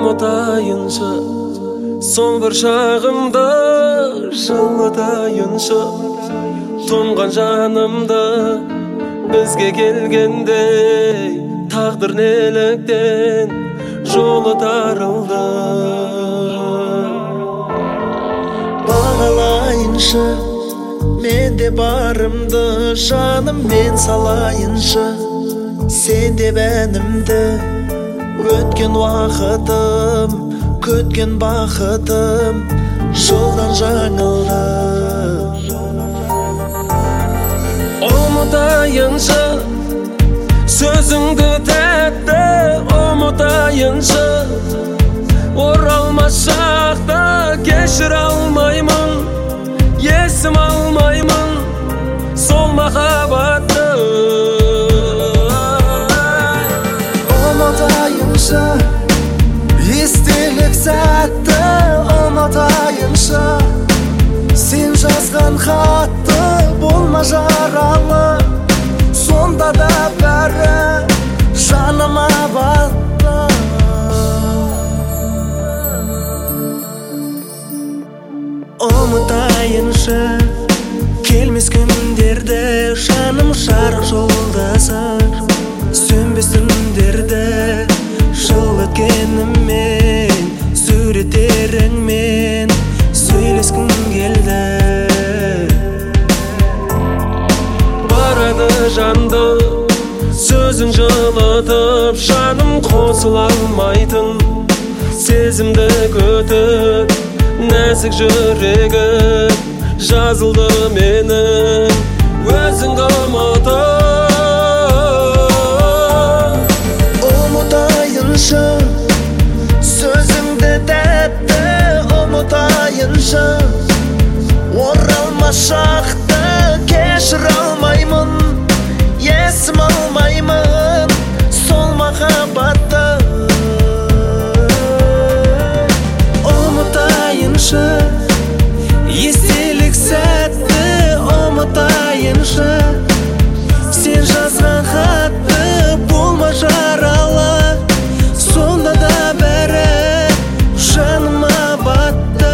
Ұмытайыншы son bir şağımda жылытайыншы Tomgan жанымда Bizge kelgендей Taqdir nelekten Жолы тарылды Бағалайыншы Менде барымды Жаным мен салайыншы Sen de benimdi Өткен уақытым Көткен бақытым Жолдан жаңылды Ұмытайыншы Сөзіңді тәтті Ұмытайыншы Оралмас шақта Кешіре алмаймын Есім алмаймын Сол махаббатты Ұмытайыншы Естелік сәтті ұмытайыншы Сен жазған хатты болма жаралы Сонда да бәрі жаныма батты Ұмытайыншы келмес күндерді Жаным жарық жолдасы Сөнбес түндерді Жыл өткеніммен Суреттеріңмен Сөйлескім келді Барады жанды Сөзің жылытып Жаным қосыла алмайтын Сезімді көтіп Нәзік жүрегі Жазылды менің Өзіңді ұмытып Ұмытайыншы Сөзіңді тәтті ұмытайыншы Оралмас шақты кешіре алмаймын Есім алмаймын сол махаббатты Ұмытайыншы Естелік сәтті ұмытайыншы Сен жазған хатты болма жаралы Сонда да бәрі жаныма батты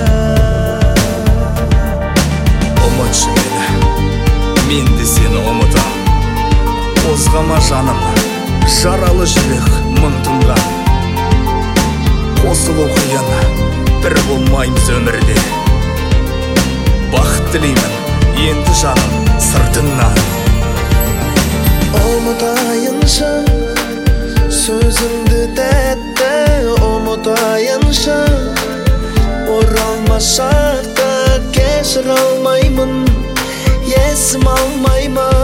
Ұмытшы мені, мен де сені ұмытам Қозғама жаным, жаралы жүрек мың тұнған Қосылу қиын, бір болмаймыз өмірде Бақыт тілеймін, енді жаным сыртыңнан Ұмытайыншы Сөзіңді тәтті ұмытайыншы Оралмас шақта кешіре алмаймын Есім алмаймын